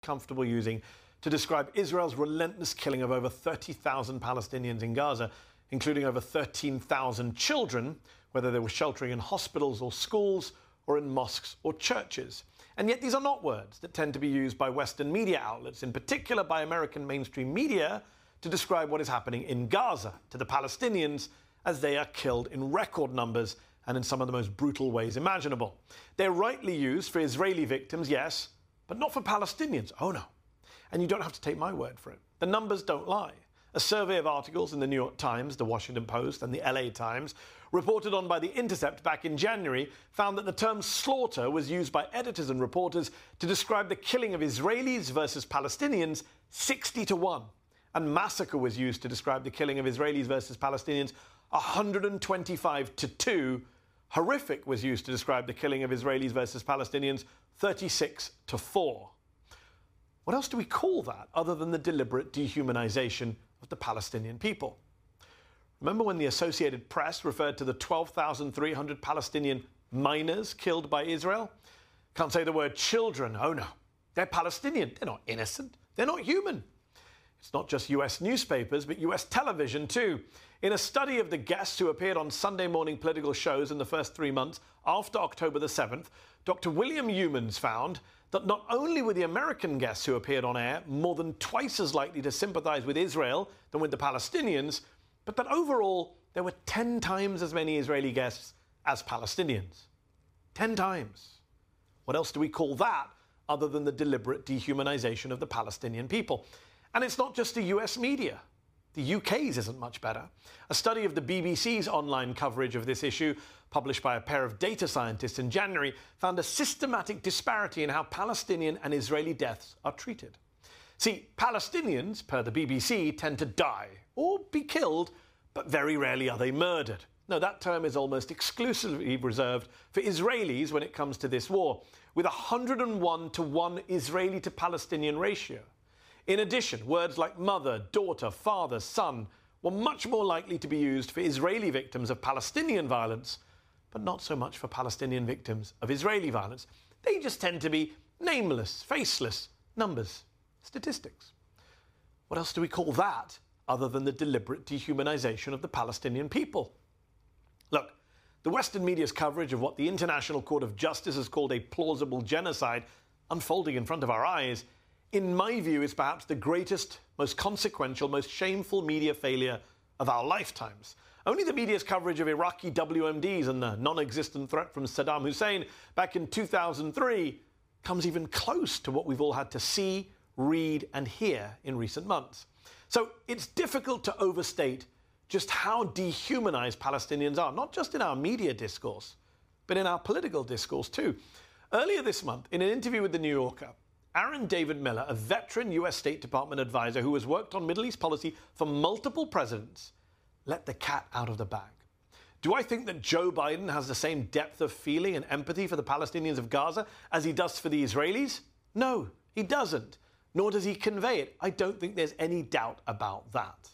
comfortable using to describe Israel's relentless killing of over 30,000 Palestinians in Gaza, including over 13,000 children, whether they were sheltering in hospitals or schools or in mosques or churches. And yet these are not words that tend to be used by Western media outlets, in particular by American mainstream media, to describe what is happening in Gaza to the Palestinians as they are killed in record numbers and in some of the most brutal ways imaginable. They're rightly used for Israeli victims, yes, but not for Palestinians. Oh no. And you don't have to take my word for it. The numbers don't lie. A survey of articles in the New York Times, the Washington Post, and the LA Times, reported on by The Intercept back in January, found that the term slaughter was used by editors and reporters to describe the killing of Israelis versus Palestinians 60-1. And massacre was used to describe the killing of Israelis versus Palestinians 125-2. Horrific was used to describe the killing of Israelis versus Palestinians 36-4. What else do we call that other than the deliberate dehumanization of the Palestinian people? Remember when the Associated Press referred to the 12,300 Palestinian minors killed by Israel? Can't say the word children. Oh no, they're Palestinian. They're not innocent. They're not human. It's not just US newspapers, but US television too. In a study of the guests who appeared on Sunday morning political shows in the first 3 months after October the 7th, Dr. William Youmans found that not only were the American guests who appeared on air more than twice as likely to sympathize with Israel than with the Palestinians, but that overall there were 10 times as many Israeli guests as Palestinians. 10 times. What else do we call that other than the deliberate dehumanization of the Palestinian people? And it's not just the US media. The UK's isn't much better. A study of the BBC's online coverage of this issue, published by a pair of data scientists in January, found a systematic disparity in how Palestinian and Israeli deaths are treated. See, Palestinians, per the BBC, tend to die or be killed, but very rarely are they murdered. No, that term is almost exclusively reserved for Israelis when it comes to this war, with a 101-to-1 Israeli to Palestinian ratio. In addition, words like mother, daughter, father, son were much more likely to be used for Israeli victims of Palestinian violence, but not so much for Palestinian victims of Israeli violence. They just tend to be nameless, faceless numbers, statistics. What else do we call that other than the deliberate dehumanization of the Palestinian people? Look, the Western media's coverage of what the International Court of Justice has called a plausible genocide unfolding in front of our eyes, in my view, is perhaps the greatest, most consequential, most shameful media failure of our lifetimes. Only the media's coverage of Iraqi WMDs and the non-existent threat from Saddam Hussein back in 2003 comes even close to what we've all had to see, read and hear in recent months. So it's difficult to overstate just how dehumanized Palestinians are, not just in our media discourse, but in our political discourse too. Earlier this month, in an interview with The New Yorker, Aaron David Miller, a veteran US State Department advisor who has worked on Middle East policy for multiple presidents, let the cat out of the bag. Do I think that Joe Biden has the same depth of feeling and empathy for the Palestinians of Gaza as he does for the Israelis? No, he doesn't. Nor does he convey it. I don't think there's any doubt about that.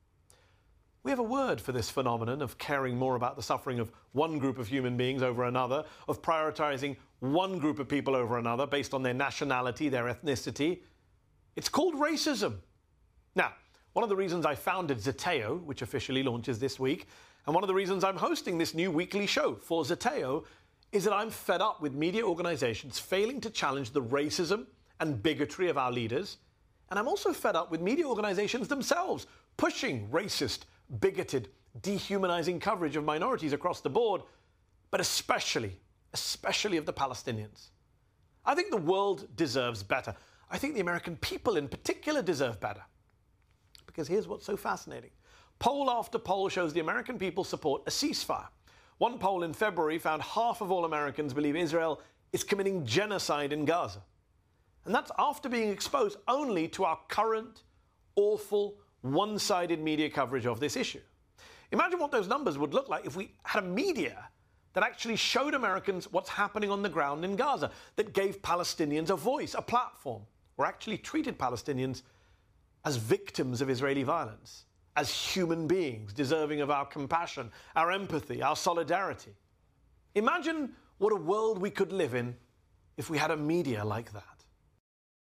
We have a word for this phenomenon of caring more about the suffering of one group of human beings over another, of prioritizing one group of people over another based on their nationality, their ethnicity. It's called racism. Now, one of the reasons I founded Zeteo, which officially launches this week, and one of the reasons I'm hosting this new weekly show for Zeteo, is that I'm fed up with media organizations failing to challenge the racism and bigotry of our leaders. And I'm also fed up with media organizations themselves pushing racist, bigoted, dehumanizing coverage of minorities across the board, but especially of the Palestinians. I think the world deserves better. I think the American people in particular deserve better. Because here's what's so fascinating. Poll after poll shows the American people support a ceasefire. One poll in February found half of all Americans believe Israel is committing genocide in Gaza. And that's after being exposed only to our current, awful, one-sided media coverage of this issue. Imagine what those numbers would look like if we had a media that actually showed Americans what's happening on the ground in Gaza, that gave Palestinians a voice, a platform, or actually treated Palestinians as victims of Israeli violence, as human beings deserving of our compassion, our empathy, our solidarity. Imagine what a world we could live in if we had a media like that.